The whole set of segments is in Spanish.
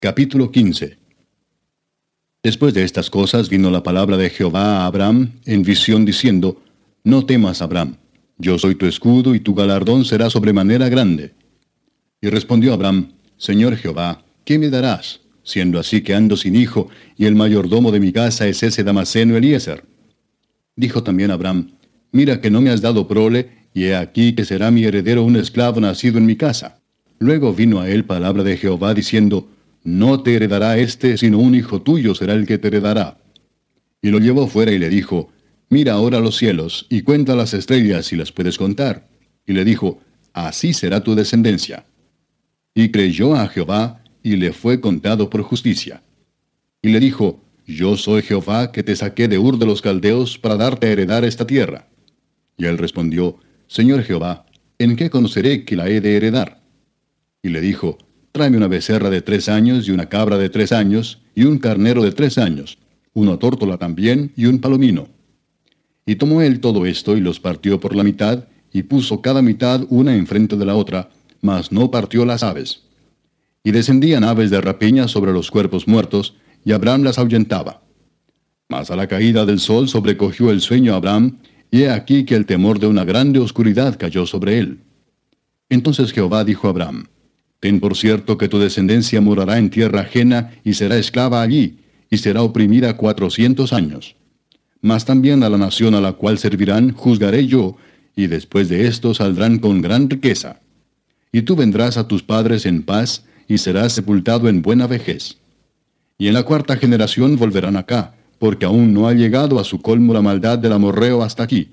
Capítulo 15. Después de estas cosas vino la palabra de Jehová a Abram en visión diciendo: No temas, Abram, yo soy tu escudo y tu galardón será sobremanera grande. Y respondió Abram: Señor Jehová, ¿qué me darás, siendo así que ando sin hijo, y el mayordomo de mi casa es ese Damaseno Eliezer? Dijo también Abram: Mira que no me has dado prole, y he aquí que será mi heredero un esclavo nacido en mi casa. Luego vino a él palabra de Jehová diciendo: No te heredará éste, sino un hijo tuyo será el que te heredará. Y lo llevó fuera y le dijo: Mira ahora los cielos, y cuenta las estrellas si las puedes contar. Y le dijo: Así será tu descendencia. Y creyó a Jehová, y le fue contado por justicia. Y le dijo: Yo soy Jehová que te saqué de Ur de los Caldeos para darte a heredar esta tierra. Y él respondió: Señor Jehová, ¿en qué conoceré que la he de heredar? Y le dijo: Tráeme una becerra de 3 años, y una cabra de 3 años, y un carnero de 3 años, una tórtola también, y un palomino. Y tomó él todo esto, y los partió por la mitad, y puso cada mitad una enfrente de la otra, mas no partió las aves. Y descendían aves de rapiña sobre los cuerpos muertos, y Abram las ahuyentaba. Mas a la caída del sol sobrecogió el sueño a Abram, y he aquí que el temor de una grande oscuridad cayó sobre él. Entonces Jehová dijo a Abram: Ten por cierto que tu descendencia morará en tierra ajena, y será esclava allí, y será oprimida 400 años. Mas también a la nación a la cual servirán juzgaré yo, y después de esto saldrán con gran riqueza. Y tú vendrás a tus padres en paz, y serás sepultado en buena vejez. Y en la 4ª generación volverán acá, porque aún no ha llegado a su colmo la maldad del amorreo hasta aquí.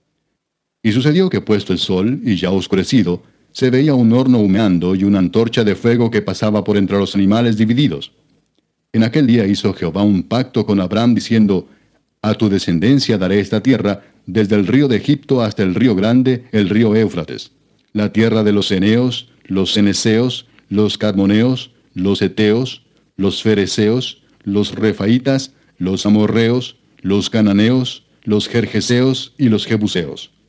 Y sucedió que puesto el sol, y ya oscurecido, se veía un horno humeando y una antorcha de fuego que pasaba por entre los animales divididos. En aquel día hizo Jehová un pacto con Abram, diciendo: A tu descendencia daré esta tierra, desde el río de Egipto hasta el río grande, el río Éufrates, la tierra de los eneos, los ceneseos, los cadmoneos, los heteos, los fereceos, los refaitas, los amorreos, los cananeos, los gergeseos y los jebuseos.